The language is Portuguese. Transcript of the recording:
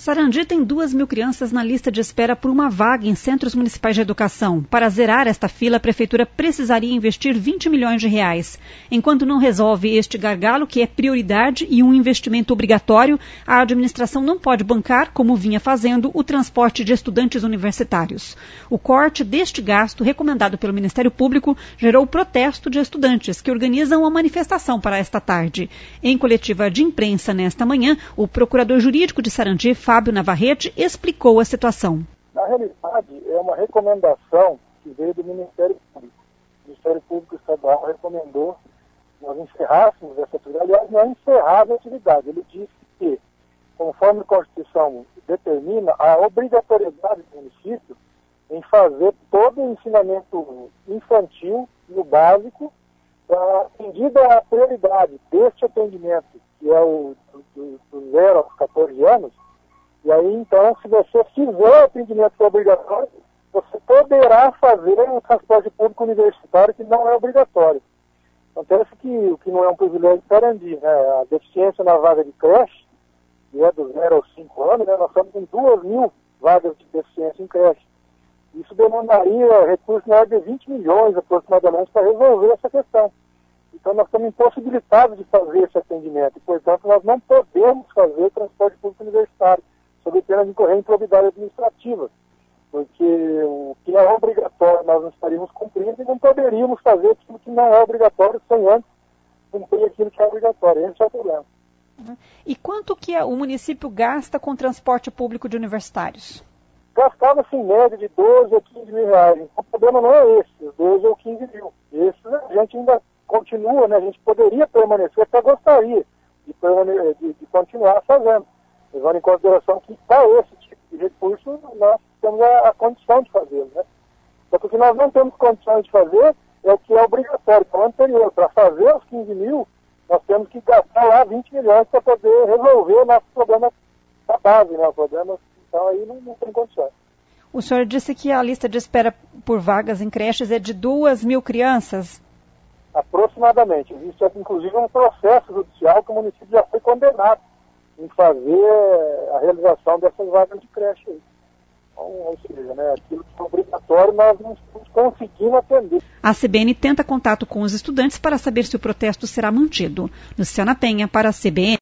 Sarandi tem 2.000 crianças na lista de espera por uma vaga em centros municipais de educação. Para zerar esta fila, a prefeitura precisaria investir R$20 milhões. Enquanto não resolve este gargalo, que é prioridade e um investimento obrigatório, a administração não pode bancar, como vinha fazendo, o transporte de estudantes universitários. O corte deste gasto, recomendado pelo Ministério Público, gerou protesto de estudantes, que organizam uma manifestação para esta tarde. Em coletiva de imprensa nesta manhã, o procurador jurídico de Sarandi, Fábio Navarrete, explicou a situação. Na realidade, é uma recomendação que veio do Ministério Público. O Ministério Público Estadual recomendou que nós encerrássemos essa atividade. Aliás, não encerrava a atividade. Ele disse que, conforme a Constituição determina, a obrigatoriedade do município em fazer todo o ensinamento infantil no básico, atendida a prioridade deste atendimento, que é o do 0 aos 14 anos. E aí, então, se você fizer o atendimento obrigatório, você poderá fazer um transporte público universitário que não é obrigatório. Acontece que o que não é um privilégio de Sarandi, né? A deficiência na vaga de creche, que é do 0 aos 5 anos, né? Nós estamos com 2.000 vagas de deficiência em creche. Isso demandaria recursos na ordem de 20 milhões aproximadamente para resolver essa questão. Então, nós estamos impossibilitados de fazer esse atendimento e, portanto, nós não podemos fazer transporte público universitário, sob pena de incorrer em improbidade administrativa, porque o que é obrigatório nós não estaríamos cumprindo e não poderíamos fazer aquilo que não é obrigatório sem antes cumprir aquilo que é obrigatório. Esse é o problema. E quanto que o município gasta com transporte público de universitários? Gastava-se em média de 12 a 15 mil reais. O problema não é esse, os 12 ou 15 mil. Esse a gente ainda continua, né? A gente poderia permanecer, até gostaria de continuar fazendo. Levando em consideração que para esse tipo de recurso nós temos a condição de fazê-lo, né? Só que o que nós não temos condições de fazer é o que é obrigatório, para o anterior. Para fazer os 15 mil, nós temos que gastar lá 20 milhões para poder resolver o nosso problema da base, né? O problema, então aí não tem condições. O senhor disse que a lista de espera por vagas em creches é de 2.000 crianças? Aproximadamente. Existe, inclusive, um processo judicial que o município já foi condenado em fazer a realização dessas vagas de creche aí. Então, ou seja, né, aquilo que é obrigatório nós não conseguimos atender. A CBN tenta contato com os estudantes para saber se o protesto será mantido. Luciana Penha, para a CBN.